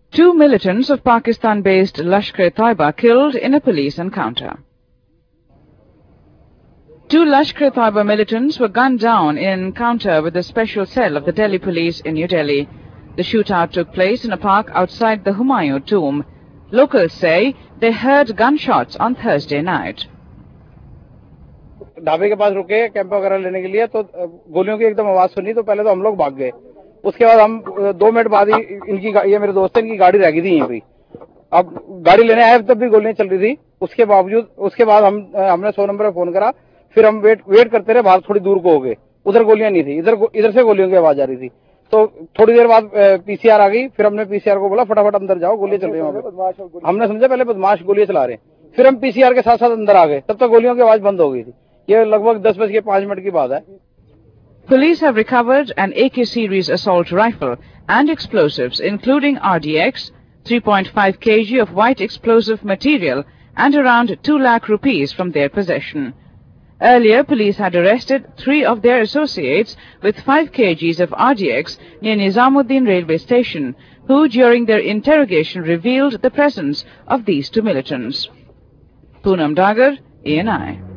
Two militants of Pakistan-based Lashkar-e-Taiba killed in a police encounter. Two Lashkar-e-Taiba militants were gunned down in an encounter with the special cell of the Delhi police in New Delhi. The shootout took place in a park outside the Humayun tomb. Locals say they heard gunshots on Thursday night. ढाबे के पास रुके camp वगैरह लेने के लिए तो गोलियों की एकदम आवाज सुनी तो पहले तो हम लोग भाग गए। उसके बाद हम 2 मिनट बाद ही इनकी ये मेरे दोस्त इनकी गाड़ी रह गई थी यहीं पे। अब गाड़ी लेने आए तब भी गोलियां चल रही थी। उसके बाद हमने 100 नंबर पे फोन करा। फिर हम वेट करते रहे, बाहर थोड़ी दूर को हो गए। उधर गोलियां नहीं थी, इधर से गोलियों की आवाज आ रही थी। तो थोड़ी देर बाद पीसीआर आ गई। फिर हमने पीसीआर को बोला फटाफट अंदर जाओ, गोलियां चल रही हैं। हमने समझा पहले बदमाश गोलियां चला रहे हैं। फिर हम पीसीआर के साथ साथ अंदर आ गए, तब तक गोलियों की आवाज बंद हो गई थी। ये लगभग 10:05 की बात है। Police have recovered an AK series assault rifle and explosives including RDX, 3.5 kg of white explosive material and around 2 lakh rupees from their possession. Earlier, police had arrested 3 of their associates with 5 kgs of RDX near Nizamuddin railway station, who during their interrogation revealed the presence of these two militants. Poonam Dagar, ANI.